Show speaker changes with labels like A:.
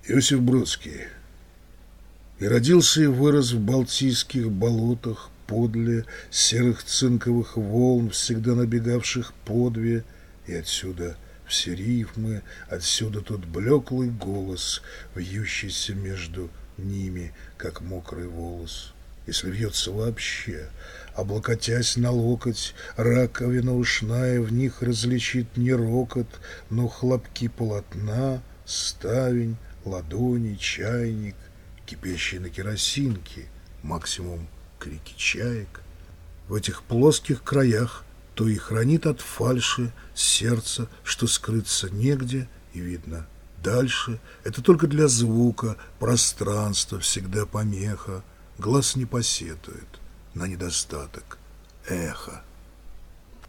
A: Иосиф Бродский. И родился и вырос в балтийских болотах подле серых цинковых волн, всегда набегавших подве, и отсюда все рифмы, отсюда тот блеклый голос, вьющийся между ними, как мокрый волос. Если вьется вообще, облокотясь на локоть, раковина ушная в них различит не рокот, но хлопки полотна, ставень, ладони, чайник, кипящий на керосинке, максимум крики чаек. В этих плоских краях то и хранит от фальши сердце, что скрыться негде, и видно дальше. Это только для звука, пространство всегда помеха. Глаз не посетует на недостаток эха.